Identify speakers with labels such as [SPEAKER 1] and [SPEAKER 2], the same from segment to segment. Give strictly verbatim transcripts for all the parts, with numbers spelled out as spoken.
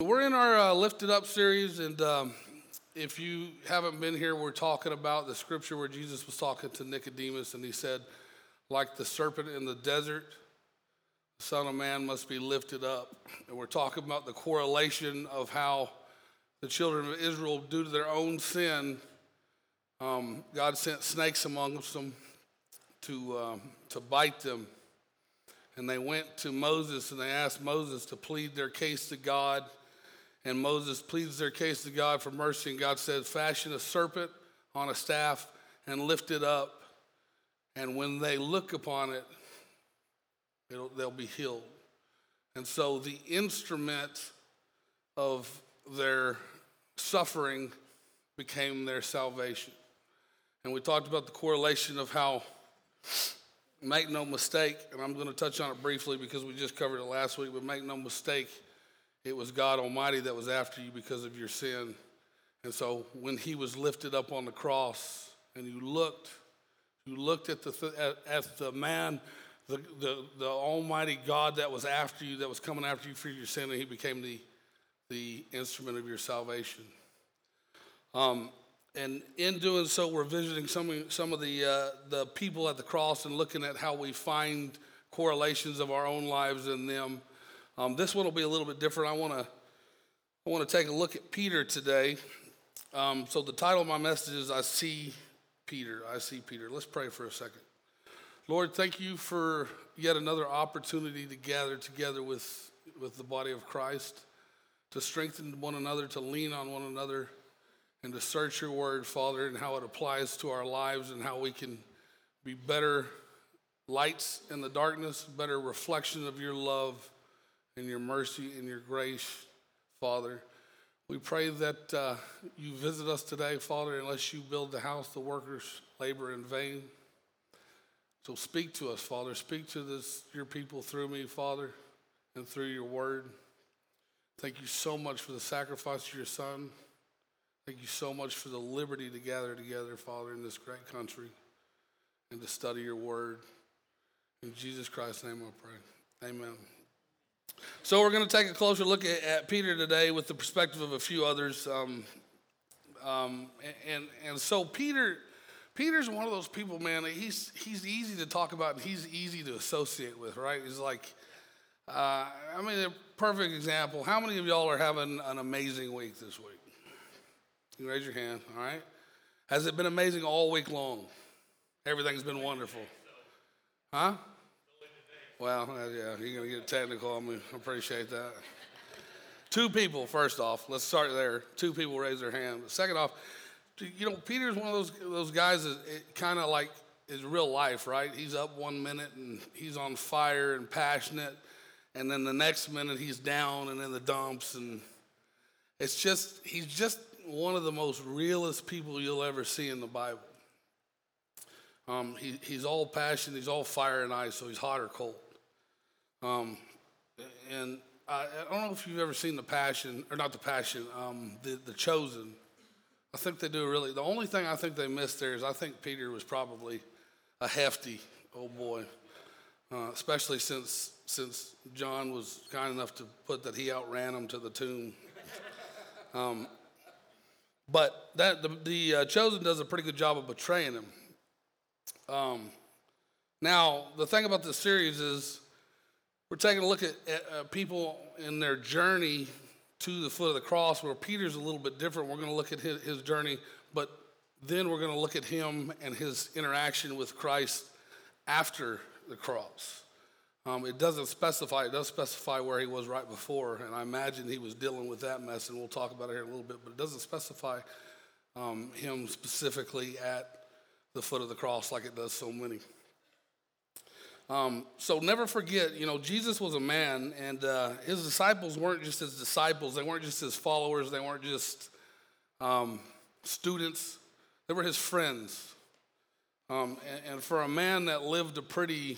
[SPEAKER 1] we're in our uh, Lifted Up series, and um, if you haven't been here, we're talking about the scripture where Jesus was talking to Nicodemus, and he said, like the serpent in the desert, the Son of Man must be lifted up. And we're talking about the correlation of how the children of Israel, due to their own sin, um, God sent snakes amongst them to, um, to bite them. And they went to Moses and they asked Moses to plead their case to God. And Moses pleads their case to God for mercy. And God said, fashion a serpent on a staff and lift it up. And when they look upon it, it'll, they'll be healed. And so the instrument of their suffering became their salvation. And we talked about the correlation of how, make no mistake, and I'm going to touch on it briefly because we just covered it last week, but make no mistake, it was God Almighty that was after you because of your sin. And so when he was lifted up on the cross and you looked, you looked at the th- at, at the man, the, the the Almighty God that was after you, that was coming after you for your sin, and he became the the instrument of your salvation. Um, and in doing so, we're visiting some some of the uh, the people at the cross and looking at how we find correlations of our own lives in them. Um, this one will be a little bit different. I want to I want to take a look at Peter today. Um, so the title of my message is "I See Peter." I see Peter. Let's pray for a second. Lord, thank you for yet another opportunity to gather together with with the body of Christ, to strengthen one another, to lean on one another, and to search your word, Father, and how it applies to our lives and how we can be better lights in the darkness, better reflection of your love and your mercy and your grace, Father. We pray that uh, you visit us today, Father. Unless you build the house, the workers labor in vain. So speak to us, Father. Speak to this your people through me, Father, and through your word. Thank you so much for the sacrifice of your Son. Thank you so much for the liberty to gather together, Father, in this great country and to study your word. In Jesus Christ's name I pray. Amen. So we're going to take a closer look at, at Peter today with the perspective of a few others. Um, um, and, and so Peter, Peter's one of those people, man, he's, he's easy to talk about and he's easy to associate with, right? He's like, uh, I mean, a perfect example. How many of y'all are having an amazing week this week? You can raise your hand, all right? Has it been amazing all week long? Everything's been wonderful. Huh? Well, uh, yeah, you're going to get technical. I mean, I appreciate that. Two people, first off. Let's start there. Two people raise their hand. But second off, you know, Peter's one of those those guys that kind of like is real life, right? He's up one minute and he's on fire and passionate, and then the next minute he's down and in the dumps. And it's just, he's just one of the most realest people you'll ever see in the Bible. Um, he, he's all passion, he's all fire and ice, so he's hot or cold. Um, and I, I don't know if you've ever seen The Passion, or not The Passion, um, the, the Chosen. I think they do really, the only thing I think they missed there is I think Peter was probably a hefty old boy, uh, especially since since John was kind enough to put that he outran him to the tomb. Um, but that the, the uh, Chosen does a pretty good job of betraying him. Um, now, the thing about this series is we're taking a look at, at uh, people in their journey to the foot of the cross, where Peter's a little bit different. We're going to look at his, his journey, but then we're going to look at him and his interaction with Christ after the cross. Um, it doesn't specify, it does specify where he was right before, and I imagine he was dealing with that mess, and we'll talk about it here in a little bit, but it doesn't specify um, him specifically at the foot of the cross like it does so many. Um, so never forget, you know, Jesus was a man, and uh, his disciples weren't just his disciples. They weren't just his followers. They weren't just um, students. They were his friends. Um, and, and for a man that lived a pretty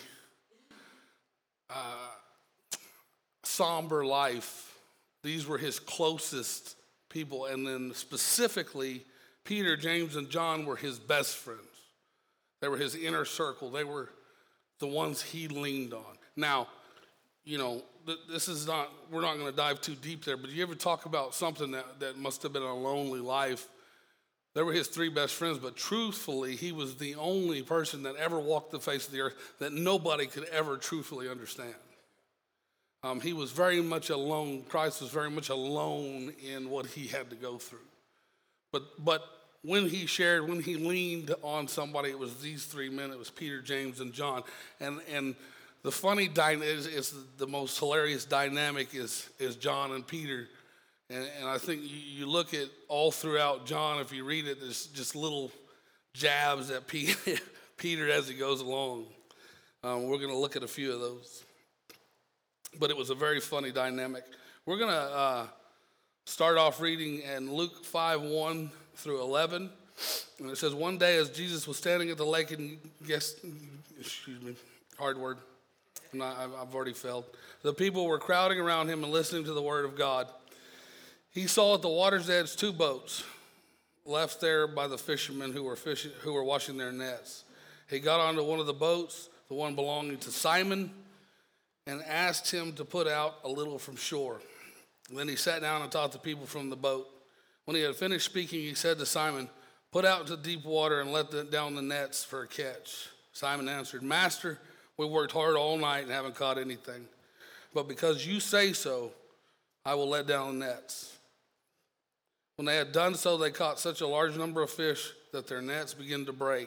[SPEAKER 1] uh, somber life, these were his closest people. And then specifically, Peter, James, and John were his best friends. They were his inner circle. They were the ones he leaned on. Now, you know, th- this is not, we're not going to dive too deep there, but you ever talk about something that, that must have been a lonely life? They were his three best friends, but truthfully, he was the only person that ever walked the face of the earth that nobody could ever truthfully understand. Um, he was very much alone. Christ was very much alone in what he had to go through. But but when he shared, when he leaned on somebody, it was these three men. It was Peter, James, and John. And and the funny dyna- is, is the most hilarious dynamic is is John and Peter. And, and I think you, you look at all throughout John, if you read it, there's just little jabs at Peter, Peter as he goes along. Um, we're going to look at a few of those. But it was a very funny dynamic. We're going to uh, start off reading in Luke five, one through eleven. And it says, one day as Jesus was standing at the lake and guess, excuse me, hard word. I'm not, I've already failed. The people were crowding around him and listening to the word of God. He saw at the water's edge two boats left there by the fishermen who were fishing, who were washing their nets. He got onto one of the boats, the one belonging to Simon, and asked him to put out a little from shore. And then he sat down and taught the people from the boat. When he had finished speaking, he said to Simon, put out into deep water and let the, down the nets for a catch. Simon answered, Master, we worked hard all night and haven't caught anything. But because you say so, I will let down the nets. When they had done so, they caught such a large number of fish that their nets began to break.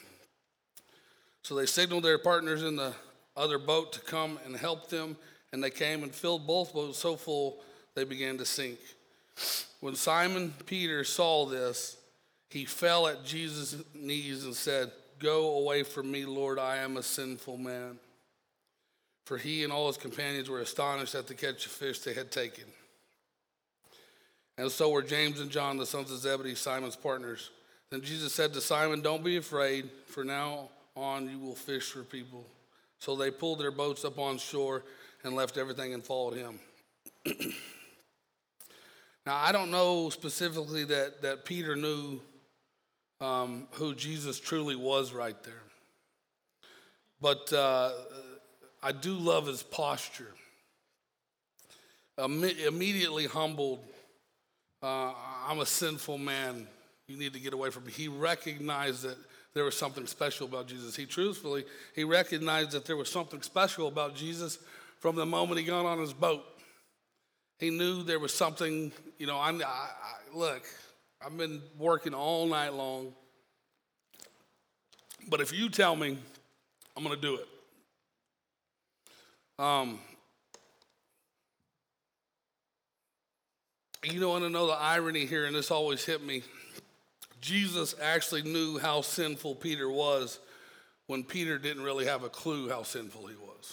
[SPEAKER 1] So they signaled their partners in the other boat to come and help them, and they came and filled both boats so full they began to sink. When Simon Peter saw this, he fell at Jesus' knees and said, go away from me, Lord, I am a sinful man. For he and all his companions were astonished at the catch of fish they had taken. And so were James and John, the sons of Zebedee, Simon's partners. Then Jesus said to Simon, don't be afraid, for now on you will fish for people. So they pulled their boats up on shore and left everything and followed him. Now, I don't know specifically that, that Peter knew um, who Jesus truly was right there. But uh, I do love his posture. Um, immediately humbled, uh, I'm a sinful man. You need to get away from me. He recognized that there was something special about Jesus. He truthfully, he recognized that there was something special about Jesus from the moment he got on his boat. He knew there was something, you know, I, I, I look, I've been working all night long, but if you tell me, I'm going to do it. Um, you don't want to know the irony here, and this always hit me. Jesus actually knew how sinful Peter was when Peter didn't really have a clue how sinful he was.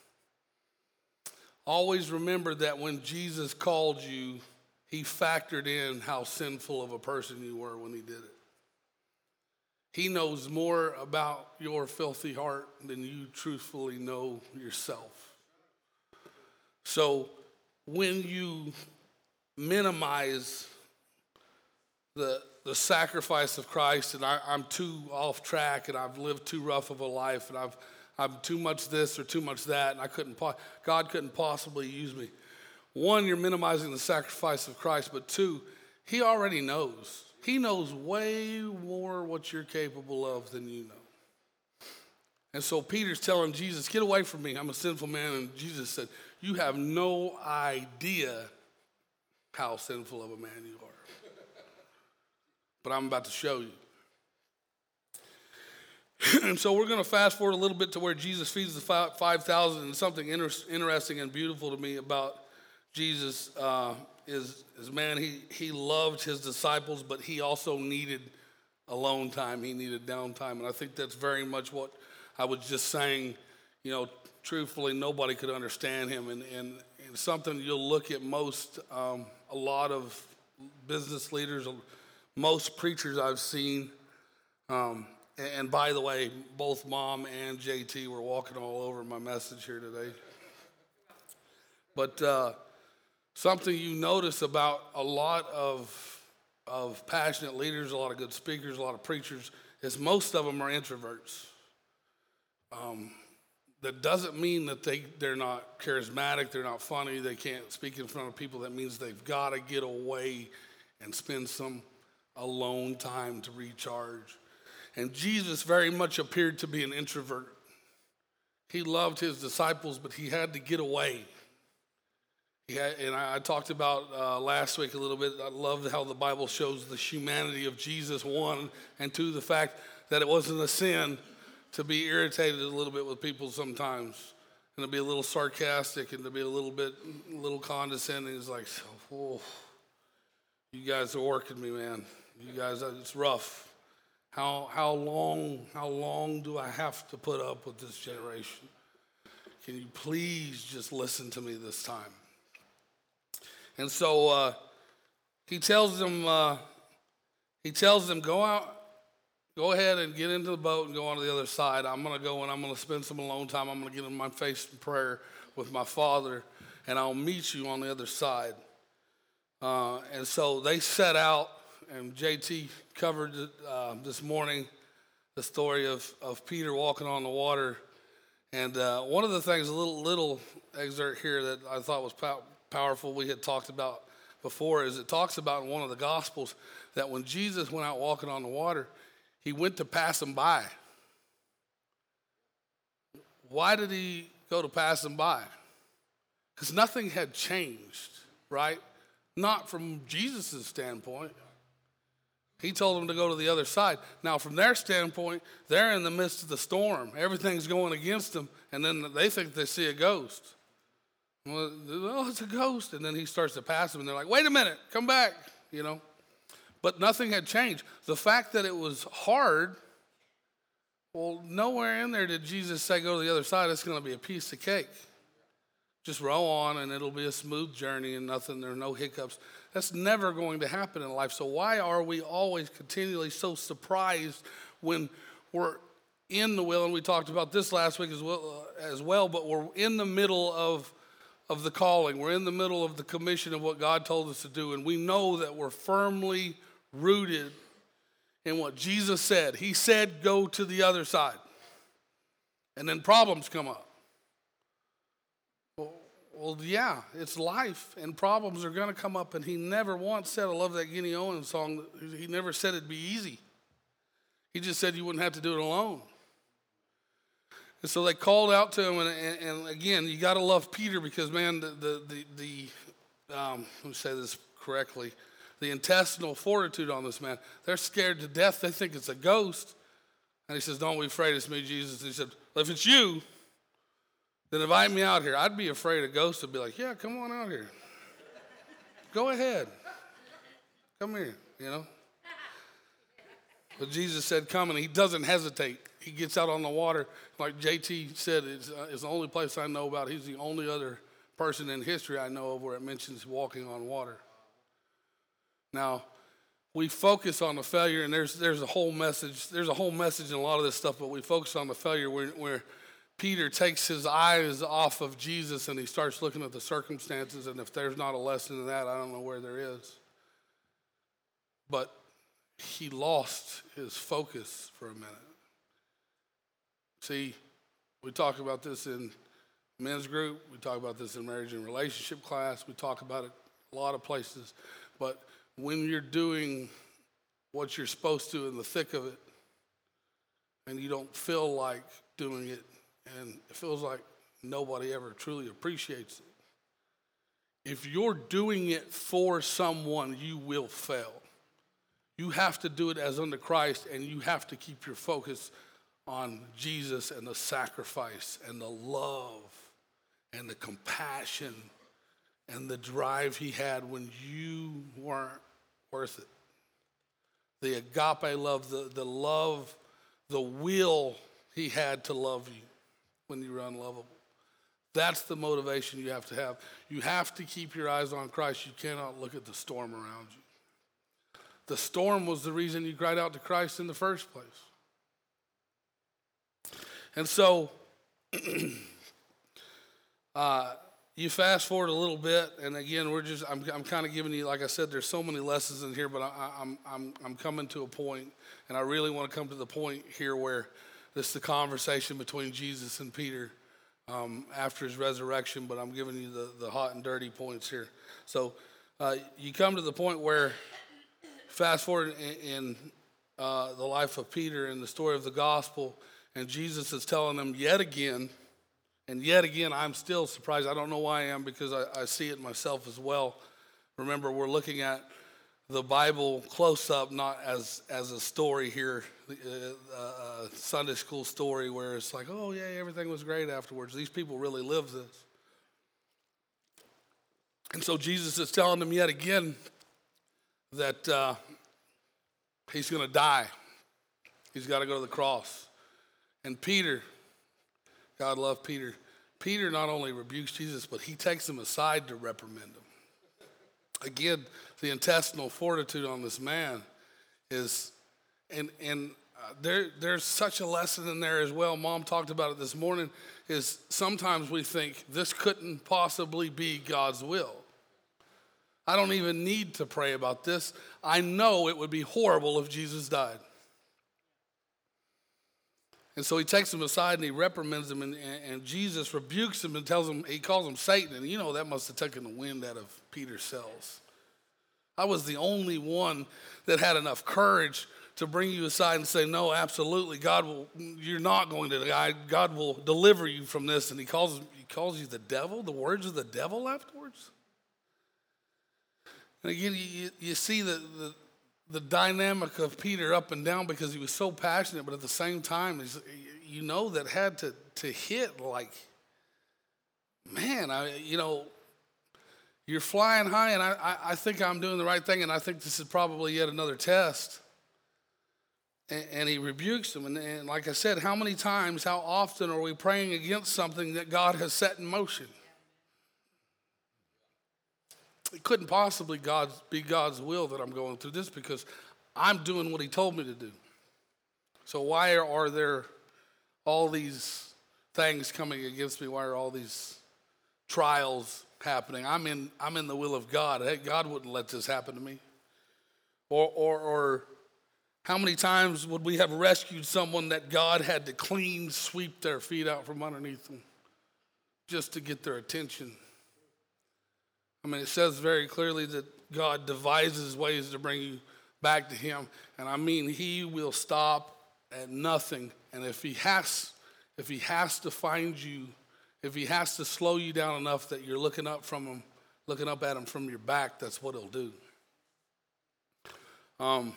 [SPEAKER 1] Always remember that when Jesus called you, he factored in how sinful of a person you were when he did it. He knows more about your filthy heart than you truthfully know yourself. So when you minimize the the sacrifice of Christ, and I, I'm too off track, and I've lived too rough of a life, and I've I'm too much this or too much that, and I couldn't God couldn't possibly use me. One, you're minimizing the sacrifice of Christ, but two, he already knows. He knows way more what you're capable of than you know. And so Peter's telling Jesus, get away from me, I'm a sinful man, and Jesus said, you have no idea how sinful of a man you are. But I'm about to show you. And so we're going to fast forward a little bit to where Jesus feeds the five thousand, and something inter- interesting and beautiful to me about Jesus uh, is, is, man, he, he loved his disciples, but he also needed alone time. He needed downtime. And I think that's very much what I was just saying. You know, truthfully, nobody could understand him. And, and, and something you'll look at most, um, a lot of business leaders, most preachers I've seen, um, and, and by the way, both Mom and J T were walking all over my message here today. But uh, something you notice about a lot of, of passionate leaders, a lot of good speakers, a lot of preachers, is most of them are introverts. Um, that doesn't mean that they, they're not charismatic, they're not funny, they can't speak in front of people. That means they've got to get away and spend some alone time to recharge. And Jesus very much appeared to be an introvert. He loved his disciples, but he had to get away. He had, and I, I talked about uh, last week a little bit. I love how the Bible shows the humanity of Jesus, one, and two, the fact that it wasn't a sin to be irritated a little bit with people sometimes, and to be a little sarcastic, and to be a little bit, a little condescending. It's like, oh, you guys are working me, man. You guys, it's rough. How how long how long do I have to put up with this generation? Can you please just listen to me this time? And so uh, he tells them, uh, he tells them, go out. Go ahead and get into the boat and go on to the other side. I'm going to go and I'm going to spend some alone time. I'm going to get in my face in prayer with my Father, and I'll meet you on the other side. Uh, and so they set out, and J T covered uh, this morning the story of, of Peter walking on the water. And uh, one of the things, a little, little excerpt here that I thought was pow- powerful we had talked about before, is it talks about in one of the Gospels that when Jesus went out walking on the water, he went to pass them by. Why did he go to pass them by? Because nothing had changed, right? Not from Jesus' standpoint. He told them to go to the other side. Now, from their standpoint, they're in the midst of the storm. Everything's going against them, and then they think they see a ghost. Well, oh, it's a ghost. And then he starts to pass them, and they're like, wait a minute, come back, you know. But nothing had changed. The fact that it was hard, well, nowhere in there did Jesus say go to the other side. It's going to be a piece of cake. Just row on and it'll be a smooth journey and nothing. There are no hiccups. That's never going to happen in life. So why are we always continually so surprised when we're in the will? And we talked about this last week as well, uh, as well but we're in the middle of of the calling. We're in the middle of the commission of what God told us to do. And we know that we're firmly rooted in what Jesus said. He said, go to the other side. And then problems come up. Well, well yeah, it's life, and problems are going to come up. And he never once said, I love that Guinea Owen song, he never said it'd be easy. He just said you wouldn't have to do it alone. And so they called out to him, and, and, and again, you got to love Peter because, man, the, the, the, the um, let me say this correctly, the intestinal fortitude on this man. They're scared to death. They think it's a ghost. And he says, don't be afraid, it's me, Jesus. And he said, well, if it's you, then invite me out here. I'd be afraid a ghost would be like, yeah, come on out here. Go ahead. Come here, you know. But Jesus said, come, and he doesn't hesitate. He gets out on the water. Like J T said, it's, uh, it's the only place I know about. He's the only other person in history I know of where it mentions walking on water. Now, we focus on the failure, and there's there's a whole message. There's a whole message in a lot of this stuff, but we focus on the failure where, where Peter takes his eyes off of Jesus and he starts looking at the circumstances, and if there's not a lesson in that, I don't know where there is. But he lost his focus for a minute. See, we talk about this in men's group. We talk about this in marriage and relationship class. We talk about it a lot of places, but when you're doing what you're supposed to in the thick of it, and you don't feel like doing it, and it feels like nobody ever truly appreciates it, if you're doing it for someone, you will fail. You have to do it as unto Christ, and you have to keep your focus on Jesus and the sacrifice and the love and the compassion and the drive he had when you weren't worth it. The agape love, the, the love, the will he had to love you when you were unlovable. That's the motivation you have to have. You have to keep your eyes on Christ. You cannot look at the storm around you. The storm was the reason you cried out to Christ in the first place. And so, uh, you fast forward a little bit, and again, we're just, I'm, I'm kind of giving you, like I said, there's so many lessons in here, but I, I'm, I'm, I'm coming to a point, and I really want to come to the point here where this is the conversation between Jesus and Peter. um, after his resurrection, but I'm giving you the, the hot and dirty points here. So uh, you come to the point where, fast forward in, in uh, the life of Peter and the story of the gospel, and Jesus is telling them yet again, and yet again, I'm still surprised. I don't know why I am, because I, I see it myself as well. Remember, we're looking at the Bible close up, not as as a story here, a, a Sunday school story where it's like, oh yeah, everything was great afterwards. These people really lived this. And so Jesus is telling them yet again that uh, he's going to die. He's got to go to the cross. And Peter, God loved Peter. Peter not only rebukes Jesus, but he takes him aside to reprimand him. Again, the intestinal fortitude on this man is, and and uh, there there's such a lesson in there as well. Mom talked about it this morning, is sometimes we think this couldn't possibly be God's will. I don't even need to pray about this. I know it would be horrible if Jesus died. And so he takes him aside and he reprimands him, and, and, and Jesus rebukes him and tells him, he calls him Satan. And you know, that must have taken the wind out of Peter's sails. I was the only one that had enough courage to bring you aside and say, no, absolutely, God will, you're not going to die. God will deliver you from this. And he calls, he calls you the devil, the words of the devil afterwards. And again, you, you see the, the the dynamic of Peter up and down, because he was so passionate, but at the same time, he's, you know, that had to, to hit like, man, I, you know, you're flying high, and I, I, I think I'm doing the right thing, and I think this is probably yet another test. And, and he rebukes them. And, and like I said, how many times, how often are we praying against something that God has set in motion? It couldn't possibly God's, be God's will that I'm going through this, because I'm doing what he told me to do. So why are, are there all these things coming against me? Why are all these trials happening? I'm in, I'm in the will of God. Hey, God wouldn't let this happen to me. Or, or, or how many times would we have rescued someone that God had to clean sweep their feet out from underneath them just to get their attention? I mean, it says very clearly that God devises ways to bring you back to him. And I mean, he will stop at nothing. And if he has, if he has to find you, if he has to slow you down enough that you're looking up from him, looking up at him from your back, that's what he'll do. Um,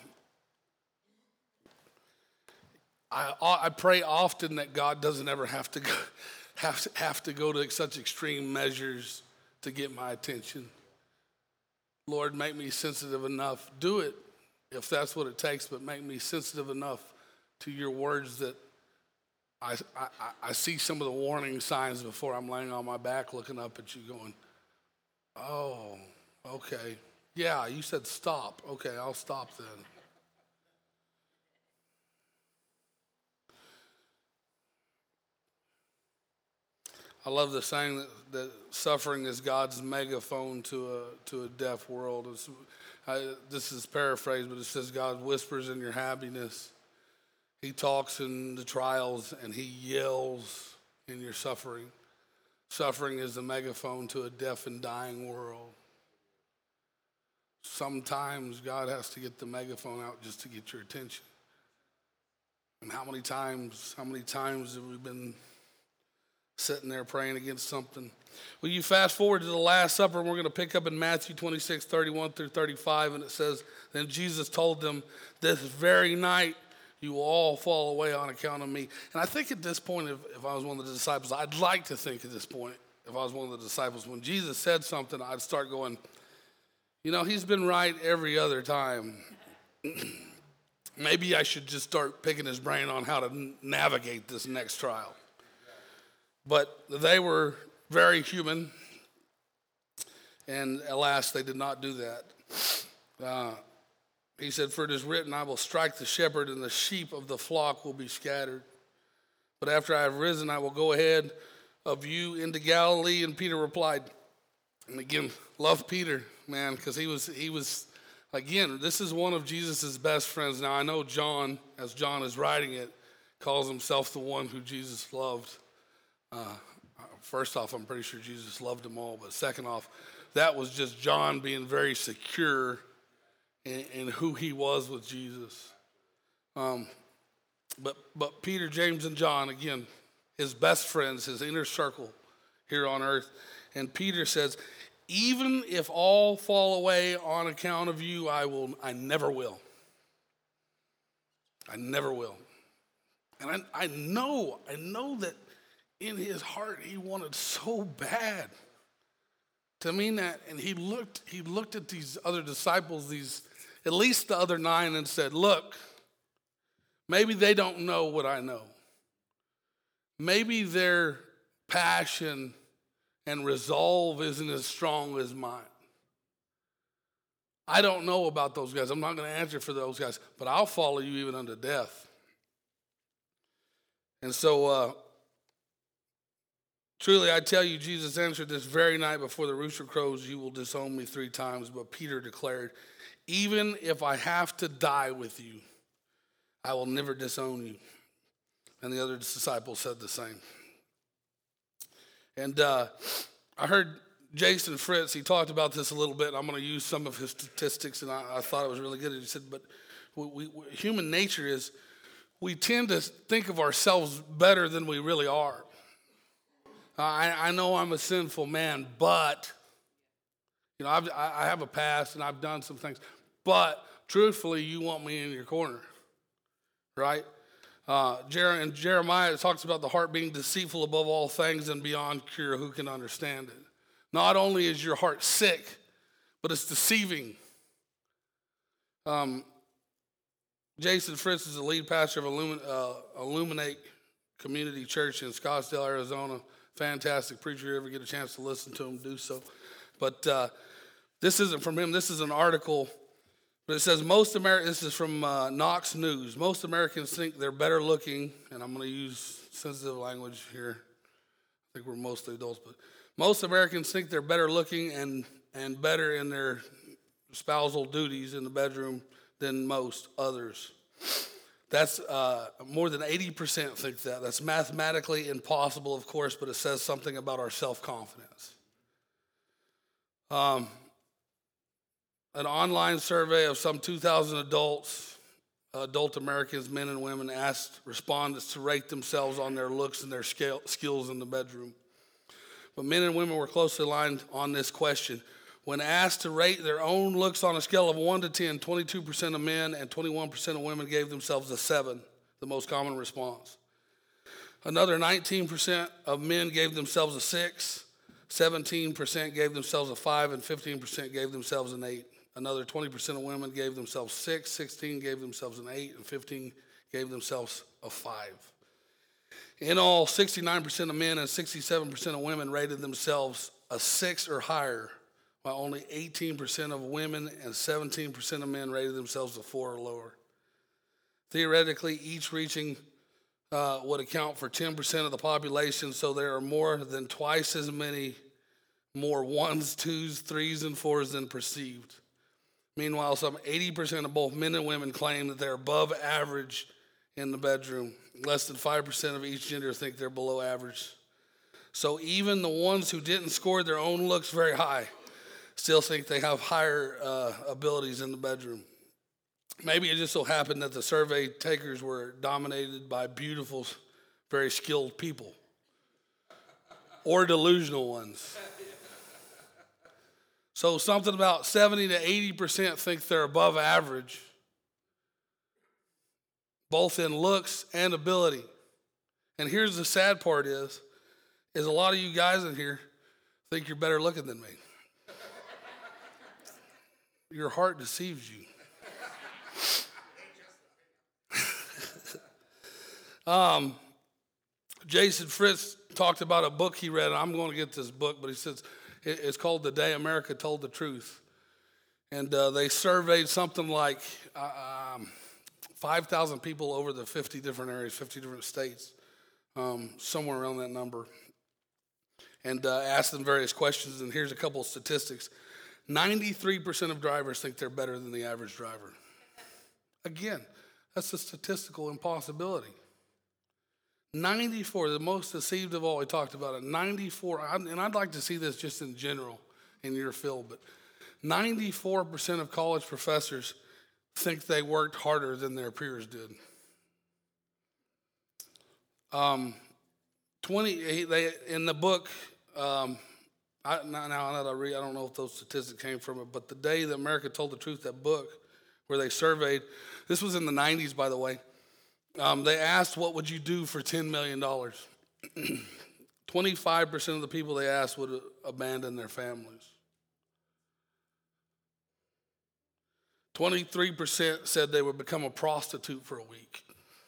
[SPEAKER 1] I I pray often that God doesn't ever have to go, have to, have to go to such extreme measures to get my attention. Lord, make me sensitive enough. Do it if that's what it takes, but make me sensitive enough to your words that I, I, I see some of the warning signs before I'm laying on my back looking up at you going, oh, okay. Yeah, you said stop. Okay, I'll stop then. I love the saying that, that suffering is God's megaphone to a to a deaf world. It's, I, this is paraphrased, but it says God whispers in your happiness. He talks in the trials, and he yells in your suffering. Suffering is the megaphone to a deaf and dying world. Sometimes God has to get the megaphone out just to get your attention. And how many times, how many times have we been sitting there praying against something? Well, you fast forward to the Last Supper, and we're going to pick up in Matthew twenty-six, thirty-one through thirty-five, and it says, then Jesus told them, this very night you will all fall away on account of me. And I think at this point, if, if I was one of the disciples, I'd like to think at this point, if I was one of the disciples, when Jesus said something, I'd start going, you know, he's been right every other time. Maybe I should just start picking his brain on how to n- navigate this next trial. But they were very human, and alas, they did not do that. Uh, he said, for it is written, I will strike the shepherd, and the sheep of the flock will be scattered. But after I have risen, I will go ahead of you into Galilee. And Peter replied, and again, love Peter, man, because he was, he was, again, this is one of Jesus' best friends. Now, I know John, as John is writing it, calls himself the one who Jesus loved. Uh, first off, I'm pretty sure Jesus loved them all. But second off, that was just John being very secure in, in who he was with Jesus. Um, but but Peter, James, and John, again, his best friends, his inner circle here on earth. And Peter says, even if all fall away on account of you, I will, I never will. I never will. And I, I know, I know that in his heart he wanted so bad to mean that. And he looked, he looked at these other disciples, these, at least the other nine, and said, look, maybe they don't know what I know. Maybe their passion and resolve isn't as strong as mine. I don't know about those guys. I'm not going to answer for those guys, but I'll follow you even unto death. And so, uh, truly, I tell you, Jesus answered this very night before the rooster crows, you will disown me three times. But Peter declared, even if I have to die with you, I will never disown you. And the other disciples said the same. And uh, I heard Jason Fritz, he talked about this a little bit, and I'm going to use some of his statistics, and I, I thought it was really good. He said, but we, we, human nature is we tend to think of ourselves better than we really are. Uh, I, I know I'm a sinful man, but, you know, I've, I have a past, and I've done some things, but truthfully, you want me in your corner, right? Uh, Jer- and Jeremiah talks about the heart being deceitful above all things and beyond cure. Who can understand it? Not only is your heart sick, but it's deceiving. Um, Jason Fritz is the lead pastor of Illumin- uh, Illuminate Community Church in Scottsdale, Arizona. Fantastic preacher. If you ever get a chance to listen to him, do so. But uh, this isn't from him. This is an article. But it says, most Americans, this is from uh, Knox News, most Americans think they're better looking, and I'm going to use sensitive language here. I think we're mostly adults, but most Americans think they're better looking and, and better in their spousal duties in the bedroom than most others. That's uh, more than eighty percent think that. That's mathematically impossible, of course, but it says something about our self-confidence. Um. An online survey of some two thousand adults, adult Americans, men and women, asked respondents to rate themselves on their looks and their scale, skills in the bedroom. But men and women were closely aligned on this question. When asked to rate their own looks on a scale of one to ten, twenty-two percent of men and twenty-one percent of women gave themselves a seven, the most common response. Another nineteen percent of men gave themselves a six, seventeen percent gave themselves a five, and fifteen percent gave themselves an eight. Another twenty percent of women gave themselves six, sixteen gave themselves an eight, and fifteen gave themselves a five. In all, sixty-nine percent of men and sixty-seven percent of women rated themselves a six or higher, while only eighteen percent of women and seventeen percent of men rated themselves a four or lower. Theoretically, each reaching uh, would account for ten percent of the population, so there are more than twice as many more ones, twos, threes, and fours than perceived. Meanwhile, some eighty percent of both men and women claim that they're above average in the bedroom. Less than five percent of each gender think they're below average. So even the ones who didn't score their own looks very high still think they have higher uh, abilities in the bedroom. Maybe it just so happened that the survey takers were dominated by beautiful, very skilled people, or delusional ones. So something about seventy to eighty percent think they're above average, both in looks and ability. And here's the sad part is, is a lot of you guys in here think you're better looking than me. Your heart deceives you. um, Jason Fritz talked about a book he read, and I'm going to get this book, but he says, it's called The Day America Told the Truth. And uh, they surveyed something like uh, um, five thousand people over the fifty different areas, fifty different states, um, somewhere around that number, and uh, asked them various questions. And here's a couple of statistics. ninety-three percent of drivers think they're better than the average driver. Again, that's a statistical impossibility. ninety-four, the most deceived of all, we talked about it. ninety-four, and I'd like to see this just in general in your field, but ninety-four percent of college professors think they worked harder than their peers did. Um, twenty, they, in the book, um, I, now, now that I read, I don't know if those statistics came from it, but the day that America Told the Truth, that book where they surveyed, this was in the nineties, by the way, um, they asked, what would you do for ten million dollars? twenty-five percent of the people they asked would abandon their families. twenty-three percent said they would become a prostitute for a week.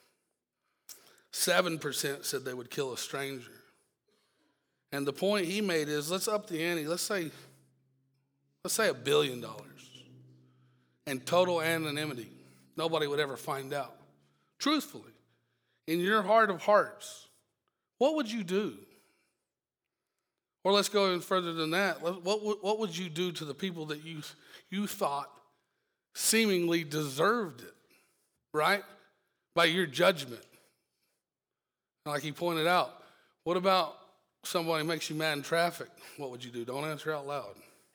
[SPEAKER 1] seven percent said they would kill a stranger. And the point he made is, let's up the ante. Let's say, let's say a billion dollars. And total anonymity. Nobody would ever find out. Truthfully, in your heart of hearts, what would you do? Or let's go even further than that. What, what, what would you do to the people that you, you thought seemingly deserved it, right? By your judgment. Like he pointed out, what about somebody makes you mad in traffic? What would you do? Don't answer out loud.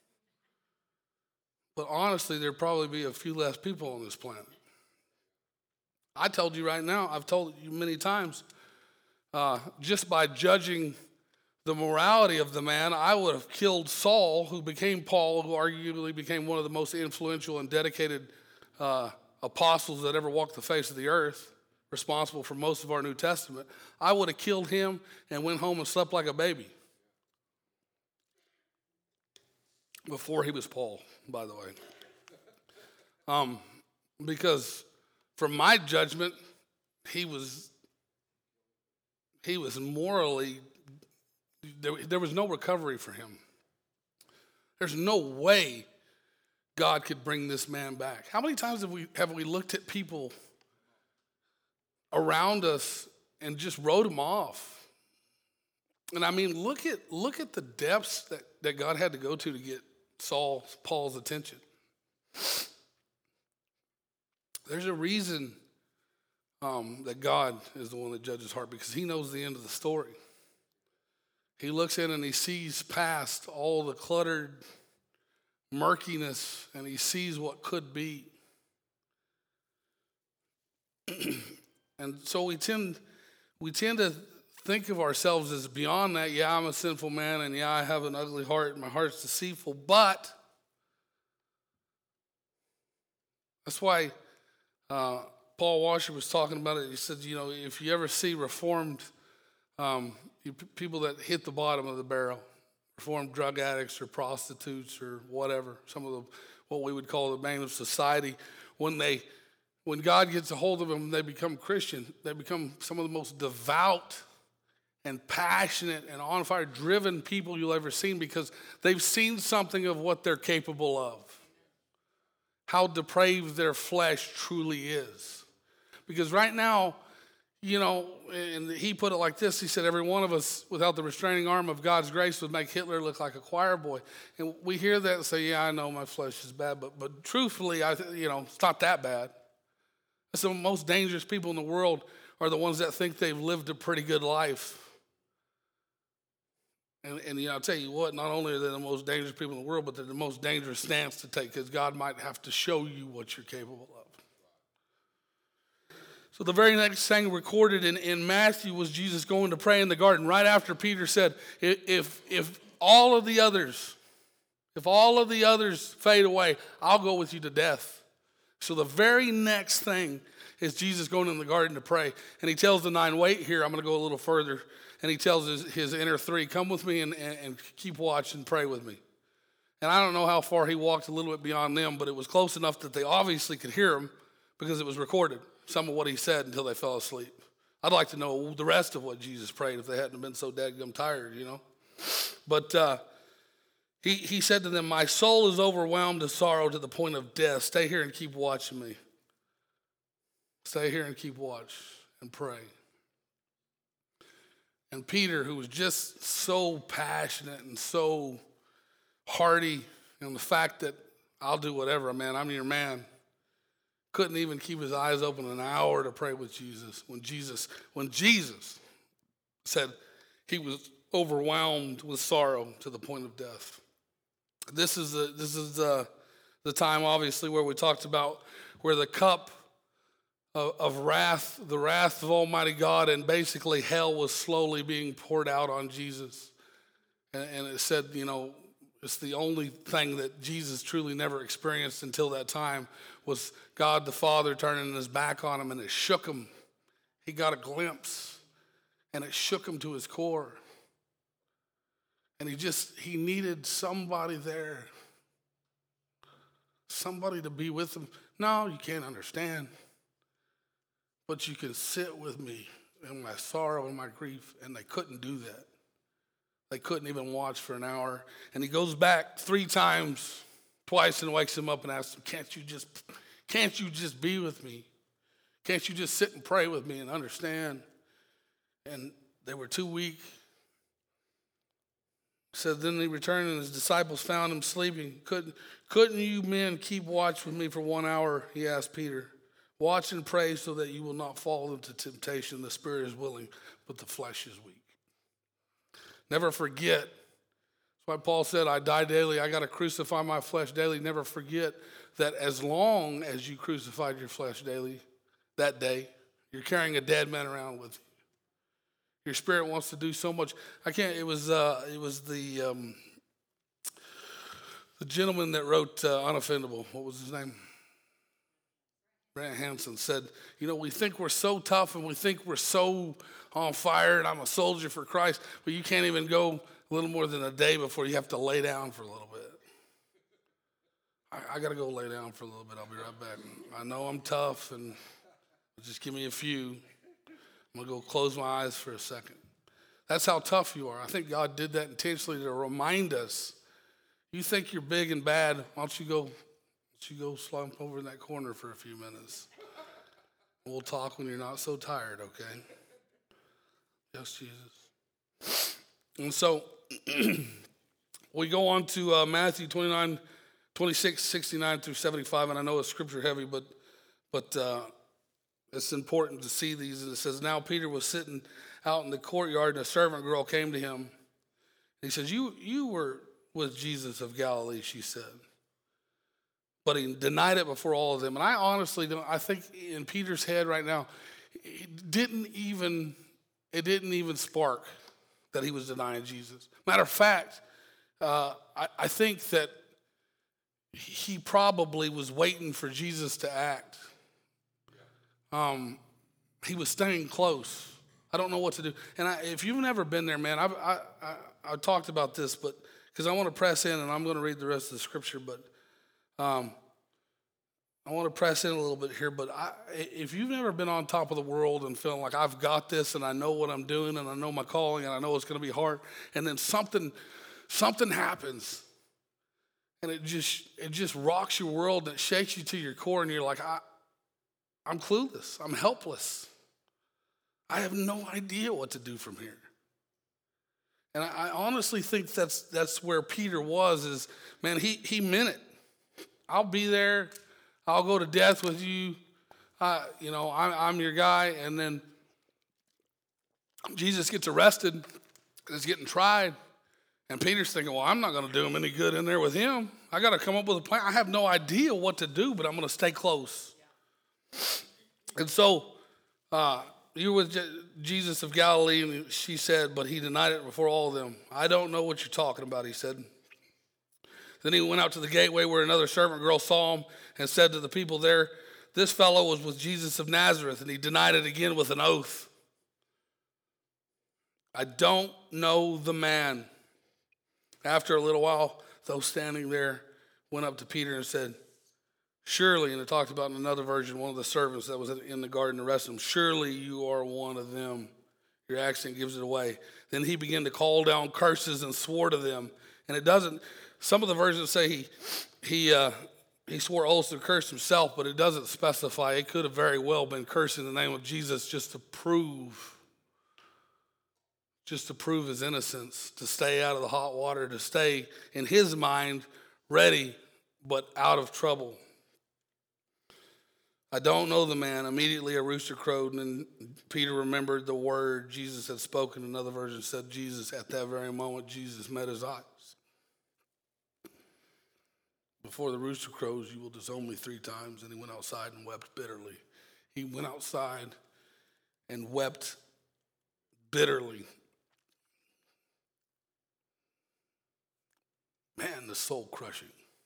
[SPEAKER 1] But honestly, there'd probably be a few less people on this planet. I told you right now, I've told you many times, uh, just by judging the morality of the man, I would have killed Saul, who became Paul, who arguably became one of the most influential and dedicated uh, apostles that ever walked the face of the earth, responsible for most of our New Testament. I would have killed him and went home and slept like a baby. Before he was Paul, by the way. Um, because from my judgment, he was he was morally, there, there was no recovery for him. There's no way God could bring this man back. How many times have we have we looked at people around us and just wrote them off? And I mean, look at look at the depths that, that God had to go to to get Saul, Paul's attention. There's a reason um, that God is the one that judges heart, because he knows the end of the story. He looks in and he sees past all the cluttered murkiness, and he sees what could be. And so we tend we tend to think of ourselves as beyond that. Yeah, I'm a sinful man, and yeah, I have an ugly heart, and my heart's deceitful, but that's why uh, Paul Washer was talking about it. He said, you know, if you ever see reformed um, you, people that hit the bottom of the barrel, reformed drug addicts or prostitutes or whatever, some of the what we would call the man of society, when they when God gets a hold of them, they become Christian. They become some of the most devout and passionate and on fire, driven people you'll ever seen, because they've seen something of what they're capable of, how depraved their flesh truly is. Because right now, you know, and he put it like this, he said, every one of us without the restraining arm of God's grace would make Hitler look like a choir boy. And we hear that and say, yeah, I know my flesh is bad, but but truthfully, I you know, it's not that bad. It's the most dangerous people in the world are the ones that think they've lived a pretty good life. And, and you know, I'll tell you what, not only are they the most dangerous people in the world, but they're the most dangerous stance to take, because God might have to show you what you're capable of. So the very next thing recorded in, in Matthew was Jesus going to pray in the garden right after Peter said, if, if all of the others, if all of the others fade away, I'll go with you to death. So the very next thing is Jesus going in the garden to pray. And he tells the nine, wait here, I'm going to go a little further. And he tells his, his inner three, come with me and, and, and keep watch and pray with me. And I don't know how far he walked a little bit beyond them, but it was close enough that they obviously could hear him, because it was recorded, some of what he said, until they fell asleep. I'd like to know the rest of what Jesus prayed if they hadn't been so dadgum tired, you know. But uh, he, he said to them, my soul is overwhelmed with sorrow to the point of death. Stay here and keep watching me. Stay here and keep watch and pray. And Peter, who was just so passionate and so hearty in the fact that I'll do whatever, man, I'm your man, couldn't even keep his eyes open an hour to pray with Jesus. When Jesus, when Jesus, said he was overwhelmed with sorrow to the point of death. This is the this is the, the time, obviously, where we talked about where the cup of, of wrath, the wrath of Almighty God, and basically hell was slowly being poured out on Jesus. And, and it said, you know, it's the only thing that Jesus truly never experienced until that time was God the Father turning his back on him, and it shook him. He got a glimpse, and it shook him to his core. And he just, he needed somebody there. Somebody to be with him. No, you can't understand. But you can sit with me in my sorrow and my grief. And they couldn't do that. They couldn't even watch for an hour. And he goes back three times, twice, and wakes him up and asks him, can't you just, can't you just be with me? Can't you just sit and pray with me and understand? And they were too weak. Said, then he returned and his disciples found him sleeping. Couldn't, couldn't you men keep watch with me for one hour? He asked Peter. Watch and pray so that you will not fall into temptation. The spirit is willing, but the flesh is weak. Never forget. That's why Paul said, I die daily. I got to crucify my flesh daily. Never forget that as long as you crucified your flesh daily, that day, you're carrying a dead man around with you. Your spirit wants to do so much. I can't. It was. Uh, it was the um, the gentleman that wrote uh, Unoffendable. What was his name? Brant Hansen said, "You know, we think we're so tough and we think we're so on fire, and I'm a soldier for Christ, but you can't even go a little more than a day before you have to lay down for a little bit." I, I got to go lay down for a little bit. I'll be right back. I know I'm tough, and just give me a few. I'm going to go close my eyes for a second. That's how tough you are. I think God did that intentionally to remind us. You think you're big and bad, why don't you go, why don't you go slump over in that corner for a few minutes? We'll talk when you're not so tired, okay? Yes, Jesus. And so we go on to uh, Matthew twenty-nine, twenty-six, sixty-nine through seventy-five, and I know it's scripture heavy, but but uh, it's important to see these. And it says, now Peter was sitting out in the courtyard, and a servant girl came to him. He says, you, you were with Jesus of Galilee, she said. But he denied it before all of them. And I honestly don't, I think in Peter's head right now, it didn't even, it didn't even spark that he was denying Jesus. Matter of fact, uh, I, I think that he probably was waiting for Jesus to act. Um, he was staying close. I don't know what to do. And I, if you've never been there, man, I've, I, I, I talked about this, but because I want to press in, and I'm going to read the rest of the scripture, but um, I want to press in a little bit here. But I, if you've never been on top of the world and feeling like I've got this, and I know what I'm doing, and I know my calling, and I know it's going to be hard, and then something, something happens, and it just, it just rocks your world, and it shakes you to your core, and you're like, I. I'm clueless. I'm helpless. I have no idea what to do from here. And I, I honestly think that's that's where Peter was, is, man, he, he meant it. I'll be there. I'll go to death with you. Uh, you know, I'm, I'm your guy. And then Jesus gets arrested and is getting tried. And Peter's thinking, well, I'm not going to do him any good in there with him. I got to come up with a plan. I have no idea what to do, but I'm going to stay close. And so uh, you were with Je- Jesus of Galilee, and she said, but he denied it before all of them. I don't know what you're talking about, he said. Then he went out to the gateway where another servant girl saw him and said to the people there, this fellow was with Jesus of Nazareth, and he denied it again with an oath. I don't know the man. After a little while, those standing there went up to Peter and said, surely, and it talked about in another version, one of the servants that was in the garden arrested him, surely you are one of them. Your accent gives it away. Then he began to call down curses and swore to them. And it doesn't, some of the versions say he he uh, he swore oaths to curse himself, but it doesn't specify. It could have very well been cursing the name of Jesus just to prove, just to prove his innocence, to stay out of the hot water, to stay, in his mind, ready, but out of trouble. I don't know the man. Immediately a rooster crowed, and then Peter remembered the word Jesus had spoken. Another version said Jesus, at that very moment, Jesus met his eyes. Before the rooster crows, you will disown me three times. And he went outside and wept bitterly. He went outside and wept bitterly. Man, the soul crushing.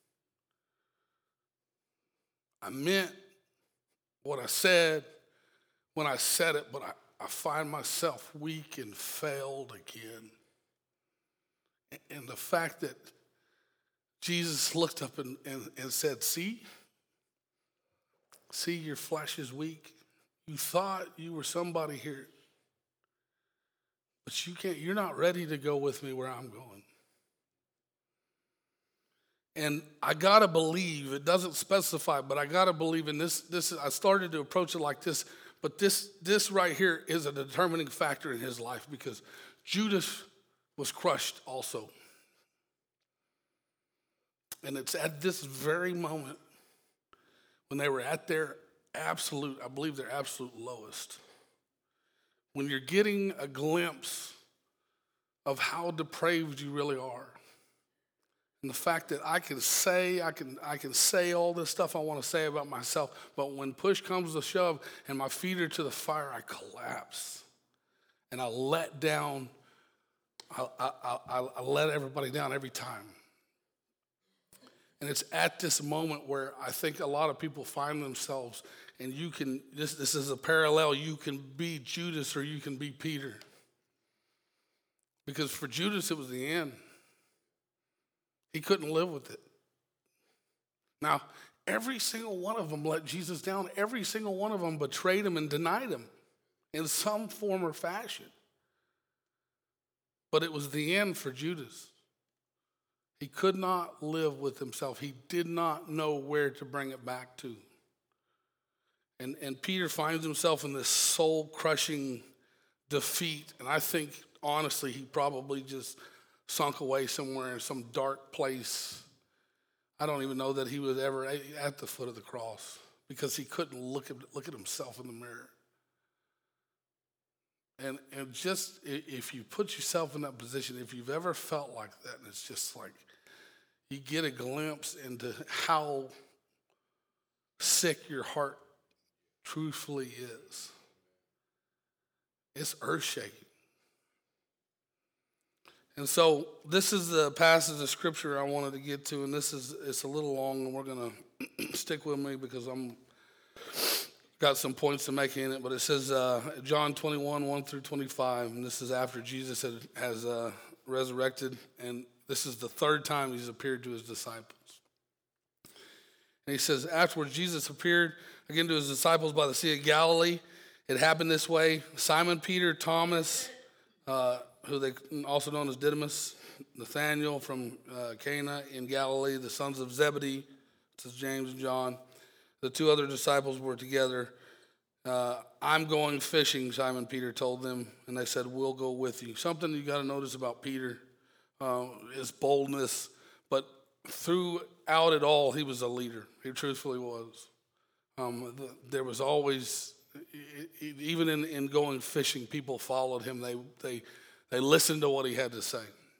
[SPEAKER 1] I meant what I said when I said it, but I, I find myself weak and failed again. And the fact that Jesus looked up and, and, and said, see, see, your flesh is weak. You thought you were somebody here, but you can't, you're not ready to go with me where I'm going. And I gotta believe, it doesn't specify, but I gotta believe in this, this, I started to approach it like this, but this, this right here is a determining factor in his life because Judas was crushed also. And it's at this very moment when they were at their absolute, I believe their absolute lowest, when you're getting a glimpse of how depraved you really are. And the fact that I can say, I can, I can say all this stuff I want to say about myself, but when push comes to shove and my feet are to the fire, I collapse. And I let down, I, I, I, I let everybody down every time. And it's at this moment where I think a lot of people find themselves, and you can, this, this is a parallel, you can be Judas or you can be Peter. Because for Judas, it was the end. He couldn't live with it. Now, every single one of them let Jesus down. Every single one of them betrayed him and denied him in some form or fashion. But it was the end for Judas. He could not live with himself. He did not know where to bring it back to. And, and Peter finds himself in this soul-crushing defeat. And I think, honestly, he probably just sunk away somewhere in some dark place. I don't even know that he was ever at the foot of the cross because he couldn't look at, look at himself in the mirror. And, and just if you put yourself in that position, if you've ever felt like that, and it's just like you get a glimpse into how sick your heart truthfully is. It's earth-shaking. And so this is the passage of scripture I wanted to get to, and this is it's a little long, and we're going to stick with me because I'm got some points to make in it. But it says uh, John twenty-one, one through twenty-five, and this is after Jesus had, has uh, resurrected, and this is the third time he's appeared to his disciples. And he says, afterwards, Jesus appeared again to his disciples by the Sea of Galilee. It happened this way. Simon Peter, Thomas, uh, who they also known as Didymus, Nathanael from uh, Cana in Galilee, the sons of Zebedee, this is James and John. The two other disciples were together. Uh, I'm going fishing, Simon Peter told them, and they said, we'll go with you. Something you got to notice about Peter, uh, his boldness, but throughout it all, he was a leader. He truthfully was. Um, the, there was always, even in, in going fishing, people followed him. They they they listened to what he had to say.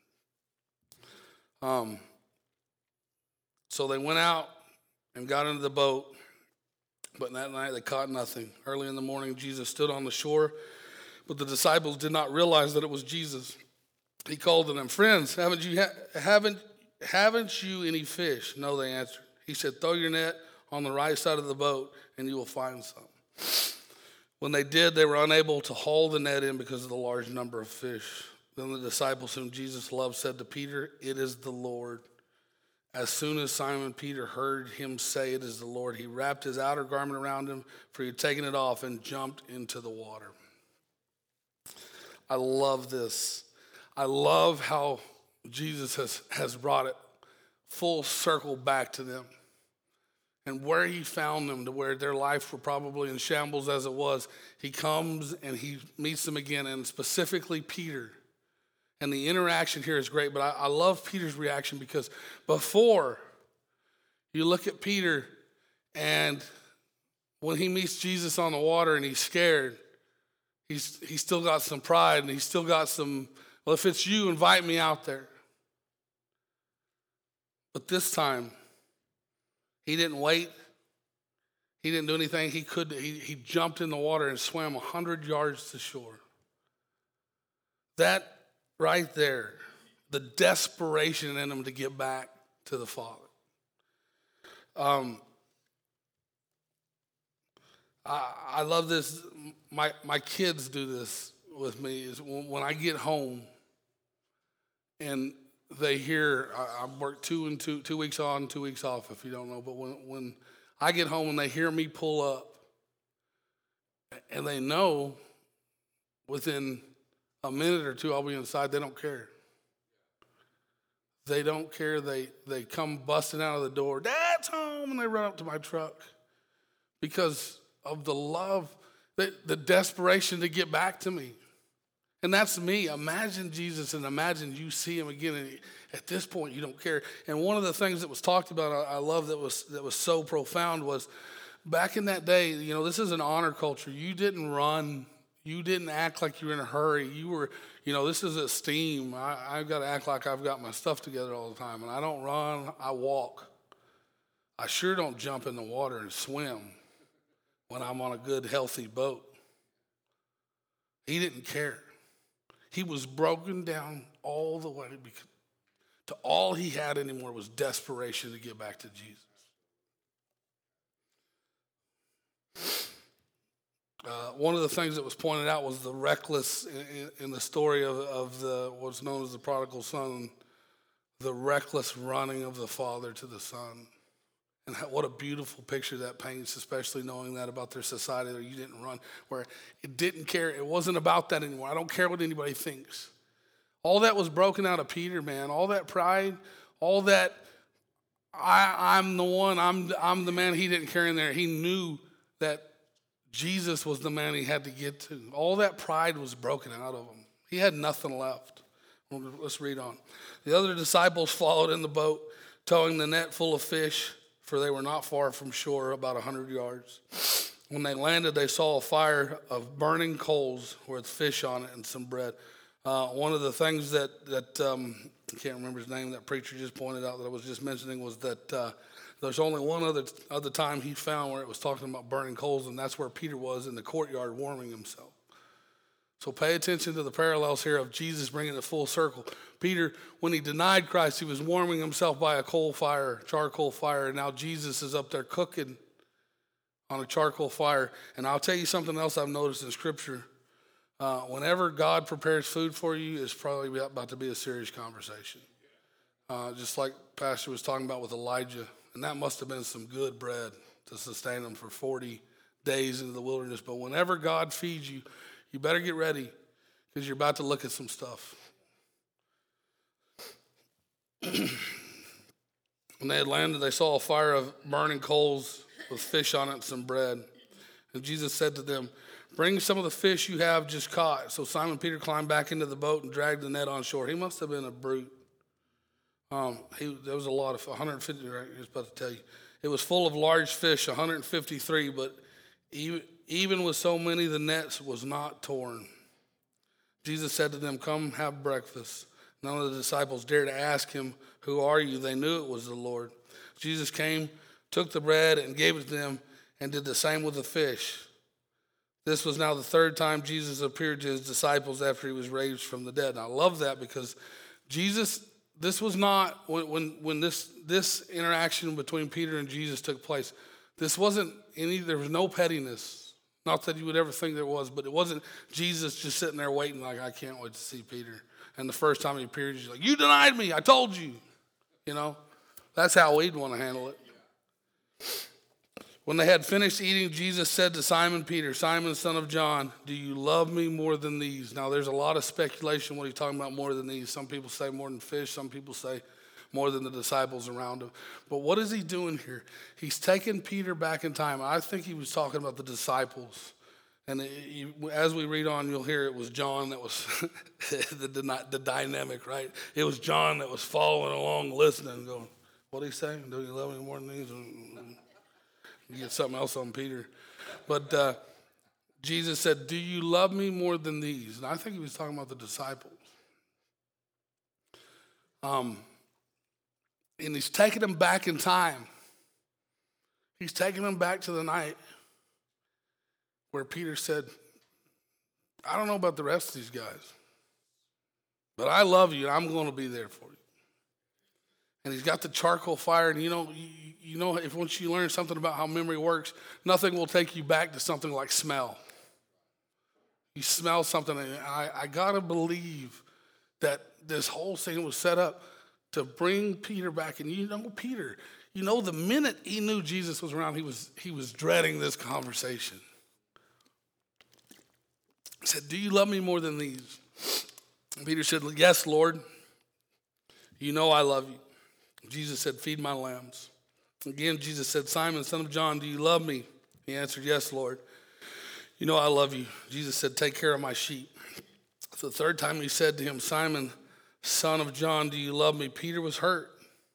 [SPEAKER 1] Um, so they went out and got into the boat, but that night they caught nothing. Early in the morning, Jesus stood on the shore, but the disciples did not realize that it was Jesus. He called to them, friends, haven't you ha- haven't haven't you any fish? No, they answered. He said, throw your net on the right side of the boat, and you will find some. When they did, they were unable to haul the net in because of the large number of fish. Then the disciples whom Jesus loved said to Peter, it is the Lord. As soon as Simon Peter heard him say it is the Lord, he wrapped his outer garment around him, for he had taken it off, and jumped into the water. I love this. I love how Jesus has, has brought it full circle back to them. And where he found them, to where their life were probably in shambles as it was, he comes and he meets them again, and specifically Peter. And the interaction here is great, but I, I love Peter's reaction because before you look at Peter and when he meets Jesus on the water and he's scared, he's he's still got some pride and he's still got some, well, if it's you, invite me out there. But this time, he didn't wait. He didn't do anything. He could. He, he jumped in the water and swam one hundred yards to shore. That right there, the desperation in him to get back to the Father. Um, I, I love this. My my kids do this with me. Is when, when I get home and they hear I, I work two and two two weeks on, two weeks off. If you don't know, but when when I get home and they hear me pull up, and they know within a minute or two I'll be inside, they don't care. They don't care. They they come busting out of the door, Dad's home, and they run up to my truck because of the love, the, the desperation to get back to me. And that's me. Imagine Jesus and imagine you see him again. And at this point, you don't care. And one of the things that was talked about, I, I love that was that was so profound was back in that day, you know, this is an honor culture. You didn't run. You didn't act like you were in a hurry. You were, you know, this is esteem. I, I've got to act like I've got my stuff together all the time. And I don't run, I walk. I sure don't jump in the water and swim when I'm on a good, healthy boat. He didn't care. He was broken down all the way because to all he had anymore was desperation to get back to Jesus. Uh, one of the things that was pointed out was the reckless in, in the story of, of the what's known as the prodigal son, the reckless running of the father to the son. And that, what a beautiful picture that paints, especially knowing that about their society that you didn't run, where it didn't care. It wasn't about that anymore. I don't care what anybody thinks. All that was broken out of Peter, man. All that pride, all that I, I'm the one, I'm, I'm the man. He didn't care in there. He knew that Jesus was the man he had to get to. All that pride was broken out of him. He had nothing left. Let's read on. The other disciples followed in the boat, towing the net full of fish, for they were not far from shore, about a hundred yards. When they landed, they saw a fire of burning coals with fish on it and some bread. Uh, one of the things that, that um, I can't remember his name, that preacher just pointed out that I was just mentioning was that uh, there's only one other other time he found where it was talking about burning coals, and that's where Peter was in the courtyard warming himself. So pay attention to the parallels here of Jesus bringing it full circle. Peter, when he denied Christ, he was warming himself by a coal fire, charcoal fire, and now Jesus is up there cooking on a charcoal fire. And I'll tell you something else I've noticed in Scripture. Uh, whenever God prepares food for you, it's probably about to be a serious conversation. Uh, just like Pastor was talking about with Elijah. And that must have been some good bread to sustain them for forty days in the wilderness. But whenever God feeds you, you better get ready because you're about to look at some stuff. When they had landed, they saw a fire of burning coals with fish on it and some bread. And Jesus said to them, bring some of the fish you have just caught. So Simon Peter climbed back into the boat and dragged the net on shore. He must have been a brute. Um, he, there was a lot of one hundred fifty, right? I was about to tell you. It was full of large fish, one hundred fifty-three, but even, even with so many, the net was not torn. Jesus said to them, come have breakfast. None of the disciples dared to ask him, who are you? They knew it was the Lord. Jesus came, took the bread and gave it to them, and did the same with the fish. This was now the third time Jesus appeared to his disciples after he was raised from the dead. And I love that because Jesus, this was not, when when, when this, this interaction between Peter and Jesus took place, this wasn't any, there was no pettiness. Not that you would ever think there was, but it wasn't Jesus just sitting there waiting like, I can't wait to see Peter. And the first time he appeared, he's like, you denied me, I told you. You know, that's how we'd want to handle it. When they had finished eating, Jesus said to Simon Peter, Simon, son of John, do you love me more than these? Now, there's a lot of speculation what he's talking about more than these. Some people say more than fish. Some people say more than the disciples around him. But what is he doing here? He's taking Peter back in time. I think he was talking about the disciples. And it, you, as we read on, you'll hear it was John that was the, the dynamic, right? It was John that was following along, listening, going, what did he say? Do you love me more than these? You get something else on Peter. But uh, Jesus said, do you love me more than these? And I think he was talking about the disciples. Um, and he's taking them back in time. He's taking them back to the night where Peter said, I don't know about the rest of these guys, but I love you and I'm going to be there for you. And he's got the charcoal fire, and you know, you, you know, if once you learn something about how memory works, nothing will take you back to something like smell. You smell something, and I, I gotta believe that this whole thing was set up to bring Peter back. And you know, Peter, you know, the minute he knew Jesus was around, he was he was dreading this conversation. He said, do you love me more than these? And Peter said, yes, Lord. You know I love you. Jesus said, feed my lambs. Again, Jesus said, Simon, son of John, do you love me? He answered, yes, Lord. You know I love you. Jesus said, take care of my sheep. So the third time he said to him, Simon, son of John, do you love me? Peter was hurt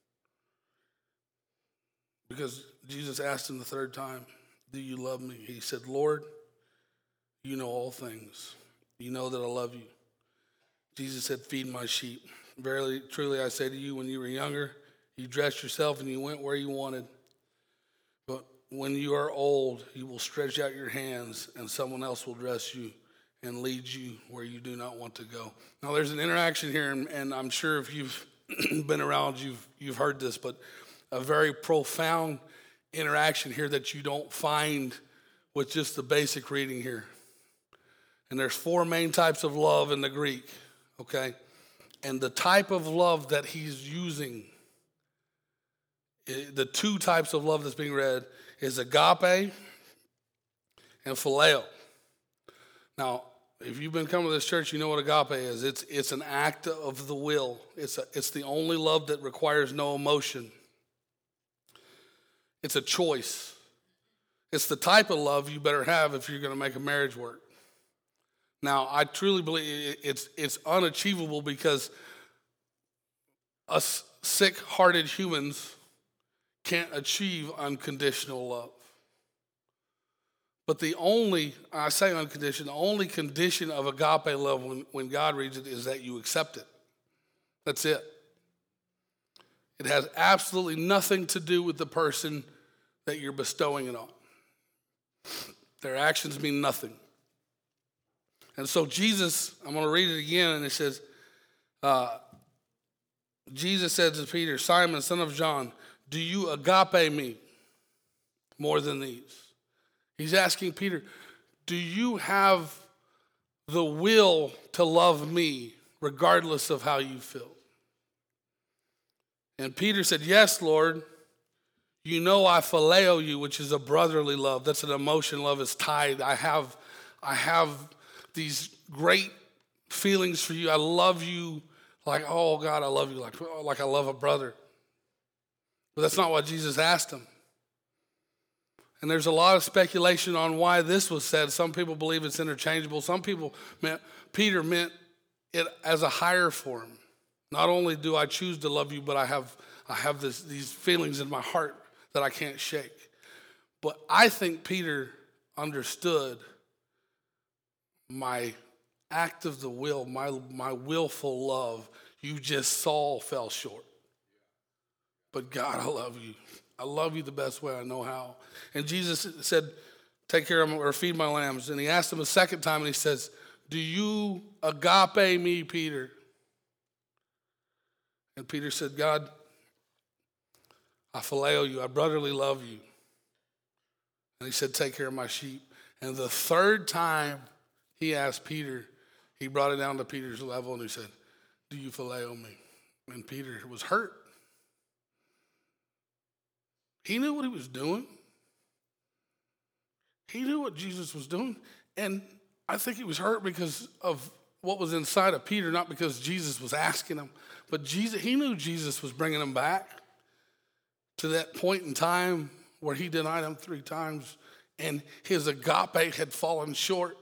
[SPEAKER 1] because Jesus asked him the third time, do you love me? He said, Lord, you know all things. You know that I love you. Jesus said, feed my sheep. Verily, truly, I say to you, when you were younger, you dressed yourself and you went where you wanted. But when you are old, you will stretch out your hands and someone else will dress you and lead you where you do not want to go. Now, there's an interaction here, and, and I'm sure if you've been around, you've, you've heard this, but a very profound interaction here that you don't find with just the basic reading here. And there's four main types of love in the Greek, okay? And the type of love that he's using, the two types of love that's being read is agape and phileo. Now, if you've been coming to this church, you know what agape is. It's it's an act of the will. It's a, it's the only love that requires no emotion. It's a choice. It's the type of love you better have if you're going to make a marriage work. Now, I truly believe it's it's unachievable because us sick-hearted humans can't achieve unconditional love. But the only, I say unconditional, the only condition of agape love when, when God reads it is that you accept it. That's it. It has absolutely nothing to do with the person that you're bestowing it on. Their actions mean nothing. And so Jesus, I'm going to read it again, and it says, uh, Jesus said to Peter, Simon, son of John, do you agape me more than these? He's asking Peter, do you have the will to love me regardless of how you feel? And Peter said, yes, Lord. You know I phileo you, which is a brotherly love. That's an emotion love. It's tied. I have, I have these great feelings for you. I love you like, oh, God, I love you like, like I love a brother. But that's not what Jesus asked him. And there's a lot of speculation on why this was said. Some people believe it's interchangeable. Some people meant, Peter meant it as a higher form. Not only do I choose to love you, but I have, I have this, these feelings in my heart that I can't shake. But I think Peter understood my act of the will, my, my willful love, you just saw fell short. But God, I love you. I love you the best way I know how. And Jesus said, take care of them or feed my lambs. And he asked him a second time and he says, do you agape me, Peter? And Peter said, God, I phileo you. I brotherly love you. And he said, take care of my sheep. And the third time he asked Peter, he brought it down to Peter's level and he said, do you phileo me? And Peter was hurt. He knew what he was doing. He knew what Jesus was doing. And I think he was hurt because of what was inside of Peter, not because Jesus was asking him. But Jesus, he knew Jesus was bringing him back to that point in time where he denied him three times and his agape had fallen short.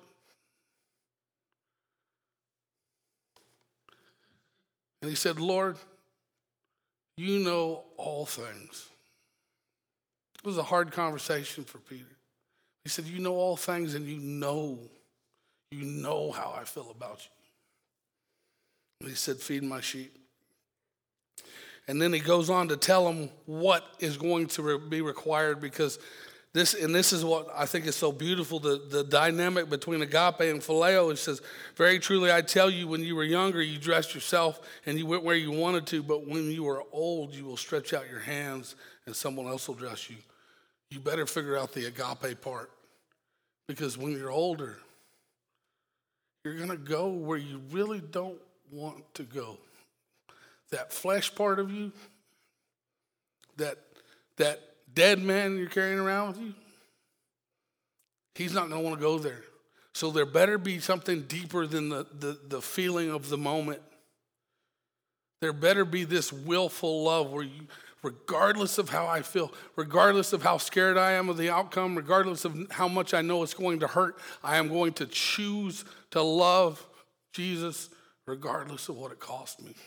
[SPEAKER 1] And he said, Lord, you know all things. It was a hard conversation for Peter. He said, you know all things and you know, you know how I feel about you. And he said, feed my sheep. And then he goes on to tell them what is going to re- be required because this, and this is what I think is so beautiful, the, the dynamic between agape and phileo. It says, very truly I tell you, when you were younger, you dressed yourself and you went where you wanted to, but when you are old, you will stretch out your hands and someone else will dress you. You better figure out the agape part, because when you're older, you're going to go where you really don't want to go. That flesh part of you, that, that dead man you're carrying around with you, he's not going to want to go there. So there better be something deeper than the, the, the feeling of the moment. There better be this willful love where you, regardless of how I feel, regardless of how scared I am of the outcome, regardless of how much I know it's going to hurt, I am going to choose to love Jesus regardless of what it cost me.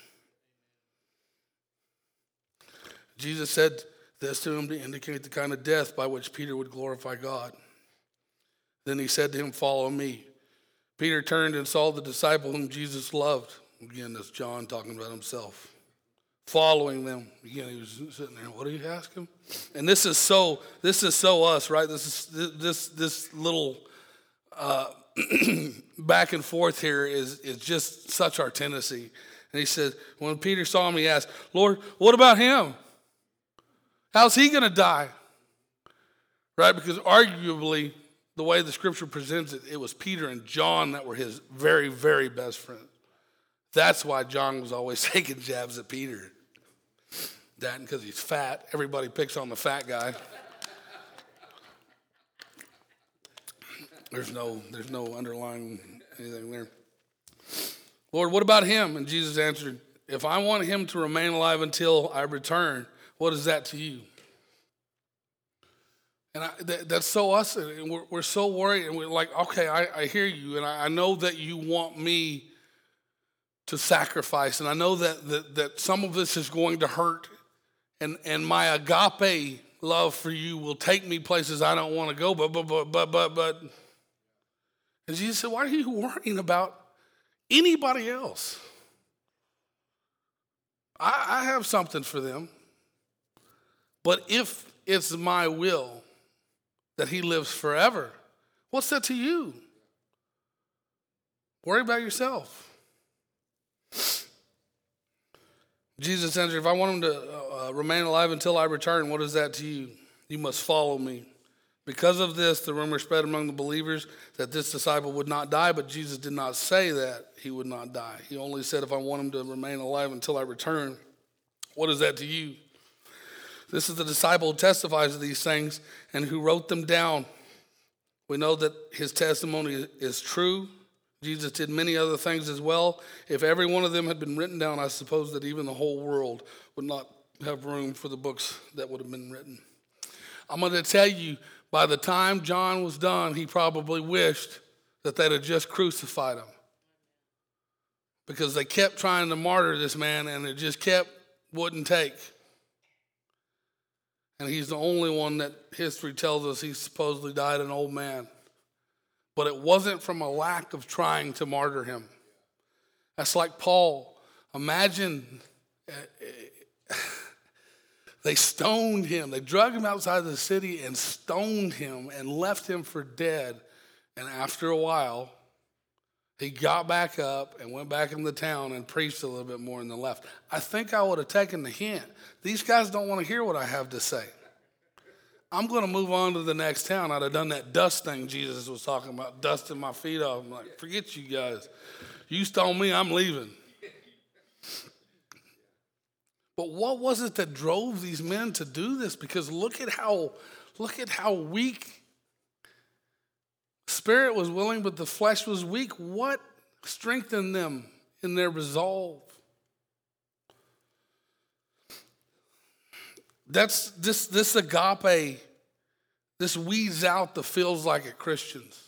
[SPEAKER 1] Jesus said this to him to indicate the kind of death by which Peter would glorify God. Then he said to him, follow me. Peter turned and saw the disciple whom Jesus loved. Again, that's John talking about himself. Following them. Again, he was sitting there. What do you ask him? And this is so, this is so us, right? This is this this little uh, back and forth here is, is just such our tendency. And he said, when Peter saw him, he asked, Lord, what about him? How's he going to die? Right? Because arguably, the way the scripture presents it, it was Peter and John that were his very, very best friends. That's why John was always taking jabs at Peter. That and because he's fat. Everybody picks on the fat guy. There's no, there's no underlying anything there. Lord, what about him? And Jesus answered, if I want him to remain alive until I return, what is that to you? And I, that, that's so us. And we're, we're so worried. And we're like, okay, I, I hear you. And I, I know that you want me to sacrifice. And I know that, that, that some of this is going to hurt. And, and my agape love for you will take me places I don't want to go. But, but, but, but, but, but. And Jesus said, why are you worrying about anybody else? I, I have something for them. But if it's my will that he lives forever, what's that to you? Worry about yourself. Jesus answered, if I want him to uh, remain alive until I return, what is that to you? You must follow me. Because of this, the rumor spread among the believers that this disciple would not die, but Jesus did not say that he would not die. He only said, if I want him to remain alive until I return, what is that to you? This is the disciple who testifies to these things and who wrote them down. We know that his testimony is true. Jesus did many other things as well. If every one of them had been written down, I suppose that even the whole world would not have room for the books that would have been written. I'm going to tell you, by the time John was done, he probably wished that they'd have just crucified him. Because they kept trying to martyr this man, and it just kept, wouldn't take. And he's the only one that history tells us he supposedly died an old man. But it wasn't from a lack of trying to martyr him. That's like Paul. Imagine they stoned him. They drug him outside the city and stoned him and left him for dead. And after a while, he got back up and went back into town and preached a little bit more and then left. I think I would have taken the hint. These guys don't want to hear what I have to say. I'm going to move on to the next town. I'd have done that dust thing Jesus was talking about, dusting my feet off. I'm like, forget you guys. You stone me, I'm leaving. But what was it that drove these men to do this? Because look at how, look at how weak. Spirit was willing, but the flesh was weak. What strengthened them in their resolve? That's this this agape, this weeds out the feels like it Christians.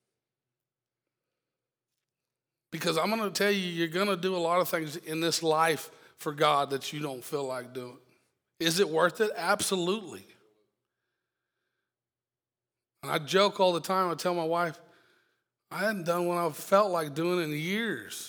[SPEAKER 1] Because I'm going to tell you, you're going to do a lot of things in this life for God that you don't feel like doing. Is it worth it? Absolutely. And I joke all the time. I tell my wife, I hadn't done what I felt like doing in years.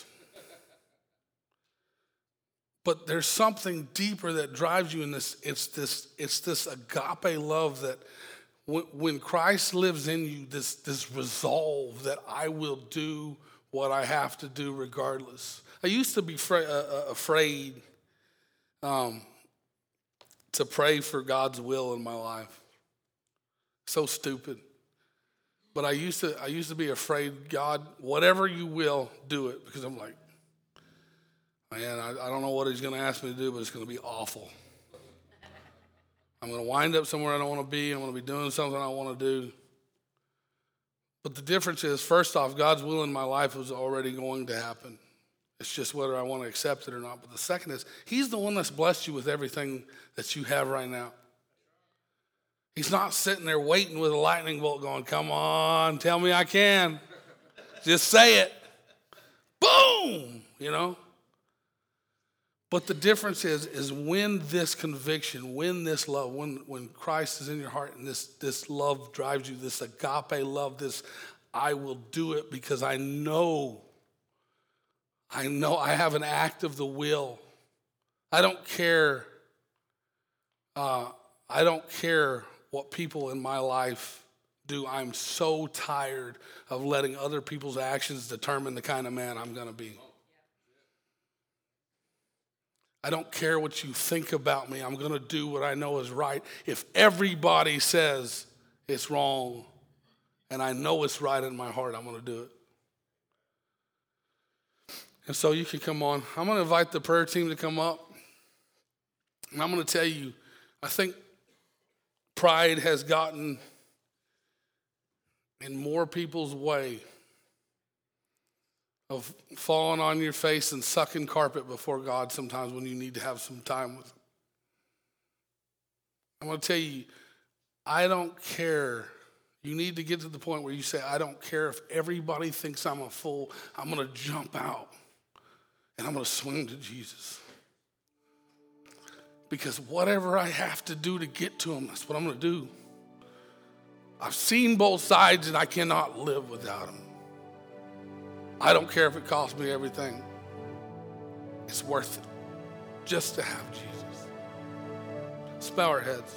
[SPEAKER 1] But there's something deeper that drives you in this. It's this, it's this agape love that when, when Christ lives in you, this, this resolve that I will do what I have to do regardless. I used to be fra- uh, afraid um, to pray for God's will in my life. So stupid. But I used to I used to be afraid, God, whatever you will, do it. Because I'm like, man, I, I don't know what he's going to ask me to do, but it's going to be awful. I'm going to wind up somewhere I don't want to be. I'm going to be doing something I don't want to do. But the difference is, first off, God's will in my life was already going to happen. It's just whether I want to accept it or not. But the second is, he's the one that's blessed you with everything that you have right now. He's not sitting there waiting with a lightning bolt going, come on, tell me I can. Just say it. Boom, you know. But the difference is, is when this conviction, when this love, when, when Christ is in your heart and this, this love drives you, this agape love, this I will do it because I know, I know I have an act of the will. I don't care, uh, I don't care what people in my life do. I'm so tired of letting other people's actions determine the kind of man I'm going to be. I don't care what you think about me. I'm going to do what I know is right. If everybody says it's wrong and I know it's right in my heart, I'm going to do it. And so you can come on. I'm going to invite the prayer team to come up. And I'm going to tell you, I think pride has gotten in more people's way of falling on your face and sucking carpet before God sometimes when you need to have some time with him. I'm going to tell you, I don't care. You need to get to the point where you say, I don't care if everybody thinks I'm a fool. I'm going to jump out and I'm going to swing to Jesus. Because whatever I have to do to get to him, that's what I'm going to do. I've seen both sides and I cannot live without him. I don't care if it costs me everything. It's worth it just to have Jesus. Let's bow our heads.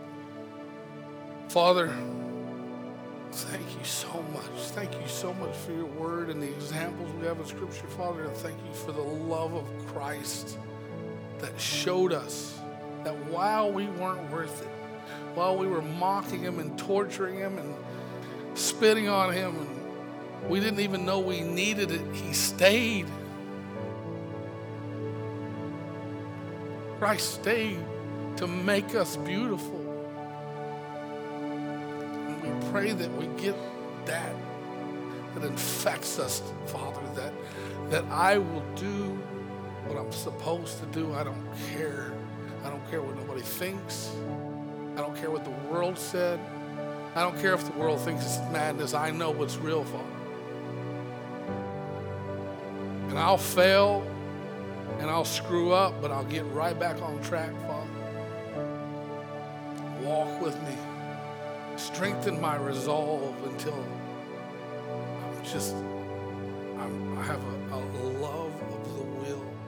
[SPEAKER 1] Father, thank you so much. Thank you so much for your word and the examples we have in Scripture, Father. And thank you for the love of Christ that showed us that while we weren't worth it, while we were mocking him and torturing him and spitting on him and we didn't even know we needed it, he stayed. Christ stayed to make us beautiful. And we pray that we get that, that infects us, Father, that, that I will do what I'm supposed to do. I don't care. I don't care what nobody thinks. I don't care what the world said. I don't care if the world thinks it's madness. I know what's real, Father. And I'll fail and I'll screw up, but I'll get right back on track, Father. Walk with me. Strengthen my resolve until I'm just, I'm, I have a, a love of the will